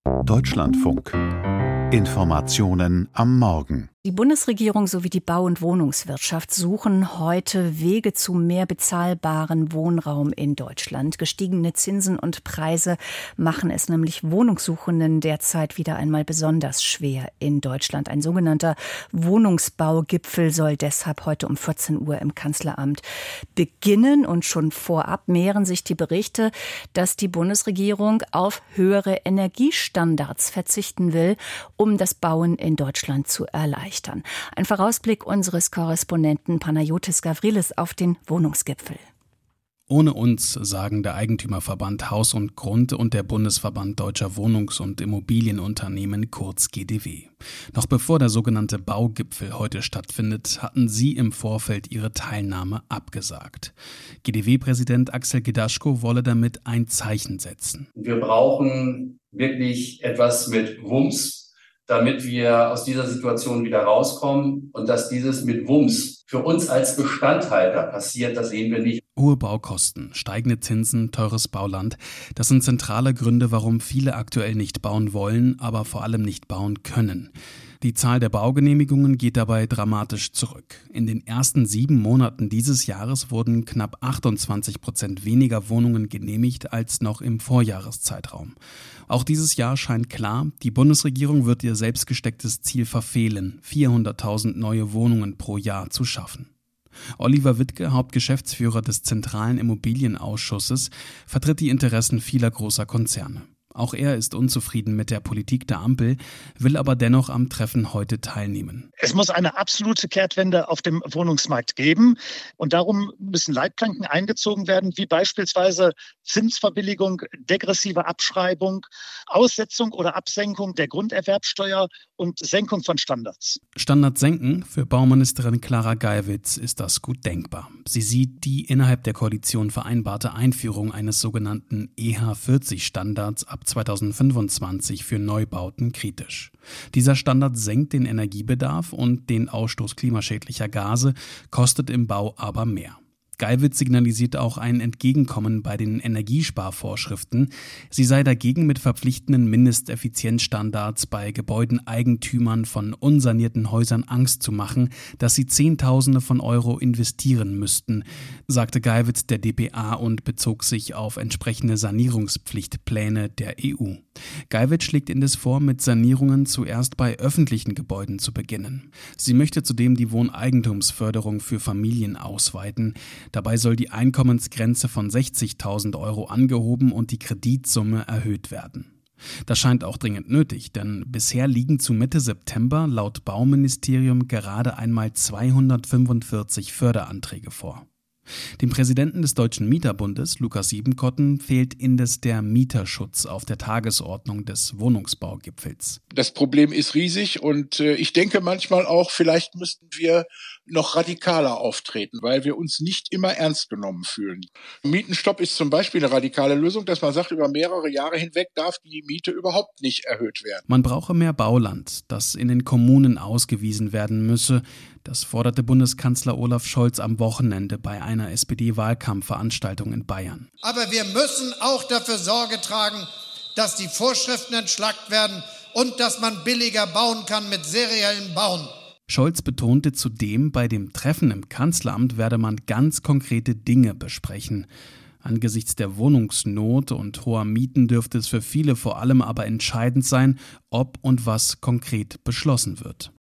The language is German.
Deutschlandfunk. Informationen am Morgen. Die Bundesregierung sowie die Bau- und Wohnungswirtschaft suchen heute Wege zu mehr bezahlbaren Wohnraum in Deutschland. Gestiegene Zinsen und Preise machen es nämlich Wohnungssuchenden derzeit wieder einmal besonders schwer in Deutschland. Ein sogenannter Wohnungsbaugipfel soll deshalb heute um 14 Uhr im Kanzleramt beginnen. Und schon vorab mehren sich die Berichte, dass die Bundesregierung auf höhere Energiestandards verzichten will, um das Bauen in Deutschland zu erleichtern. Ein Vorausblick unseres Korrespondenten Panayotis Gavrilis auf den Wohnungsgipfel. Ohne uns, sagen der Eigentümerverband Haus und Grund und der Bundesverband Deutscher Wohnungs- und Immobilienunternehmen, kurz GDW. Noch bevor der sogenannte Baugipfel heute stattfindet, hatten sie im Vorfeld ihre Teilnahme abgesagt. GDW-Präsident Axel Gedaschko wolle damit ein Zeichen setzen. Wir brauchen wirklich etwas mit Wumms, damit wir aus dieser Situation wieder rauskommen. Und dass dieses mit Wumms für uns als Bestandhalter passiert, das sehen wir nicht. Hohe Baukosten, steigende Zinsen, teures Bauland, das sind zentrale Gründe, warum viele aktuell nicht bauen wollen, aber vor allem nicht bauen können. Die Zahl der Baugenehmigungen geht dabei dramatisch zurück. In den ersten 7 Monaten dieses Jahres wurden knapp 28% weniger Wohnungen genehmigt als noch im Vorjahreszeitraum. Auch dieses Jahr scheint klar, die Bundesregierung wird ihr selbst gestecktes Ziel verfehlen, 400.000 neue Wohnungen pro Jahr zu schaffen. Oliver Wittke, Hauptgeschäftsführer des Zentralen Immobilienausschusses, vertritt die Interessen vieler großer Konzerne. Auch er ist unzufrieden mit der Politik der Ampel, will aber dennoch am Treffen heute teilnehmen. Es muss eine absolute Kehrtwende auf dem Wohnungsmarkt geben. Und darum müssen Leitplanken eingezogen werden, wie beispielsweise Zinsverbilligung, degressive Abschreibung, Aussetzung oder Absenkung der Grunderwerbsteuer und Senkung von Standards. Standards senken, für Bauministerin Clara Geiwitz ist das gut denkbar. Sie sieht die innerhalb der Koalition vereinbarte Einführung eines sogenannten EH40-Standards ab 2025 für Neubauten kritisch. Dieser Standard senkt den Energiebedarf und den Ausstoß klimaschädlicher Gase, kostet im Bau aber mehr. Geiwitz signalisiert auch ein Entgegenkommen bei den Energiesparvorschriften. Sie sei dagegen, mit verpflichtenden Mindesteffizienzstandards bei Gebäudeneigentümern von unsanierten Häusern Angst zu machen, dass sie Zehntausende von Euro investieren müssten, sagte Geiwitz der dpa und bezog sich auf entsprechende Sanierungspflichtpläne der EU. Geiwitz schlägt indes vor, mit Sanierungen zuerst bei öffentlichen Gebäuden zu beginnen. Sie möchte zudem die Wohneigentumsförderung für Familien ausweiten. Dabei soll die Einkommensgrenze von 60.000 Euro angehoben und die Kreditsumme erhöht werden. Das scheint auch dringend nötig, denn bisher liegen zu Mitte September laut Bauministerium gerade einmal 245 Förderanträge vor. Dem Präsidenten des Deutschen Mieterbundes, Lukas Siebenkotten, fehlt indes der Mieterschutz auf der Tagesordnung des Wohnungsbaugipfels. Das Problem ist riesig und ich denke manchmal auch, vielleicht müssten wir noch radikaler auftreten, weil wir uns nicht immer ernst genommen fühlen. Mietenstopp ist zum Beispiel eine radikale Lösung, dass man sagt, über mehrere Jahre hinweg darf die Miete überhaupt nicht erhöht werden. Man brauche mehr Bauland, das in den Kommunen ausgewiesen werden müsse. Das forderte Bundeskanzler Olaf Scholz am Wochenende bei einer SPD-Wahlkampfveranstaltung in Bayern. Aber wir müssen auch dafür Sorge tragen, dass die Vorschriften entschlackt werden und dass man billiger bauen kann mit seriellem Bauen. Scholz betonte zudem, bei dem Treffen im Kanzleramt werde man ganz konkrete Dinge besprechen. Angesichts der Wohnungsnot und hoher Mieten dürfte es für viele vor allem aber entscheidend sein, ob und was konkret beschlossen wird.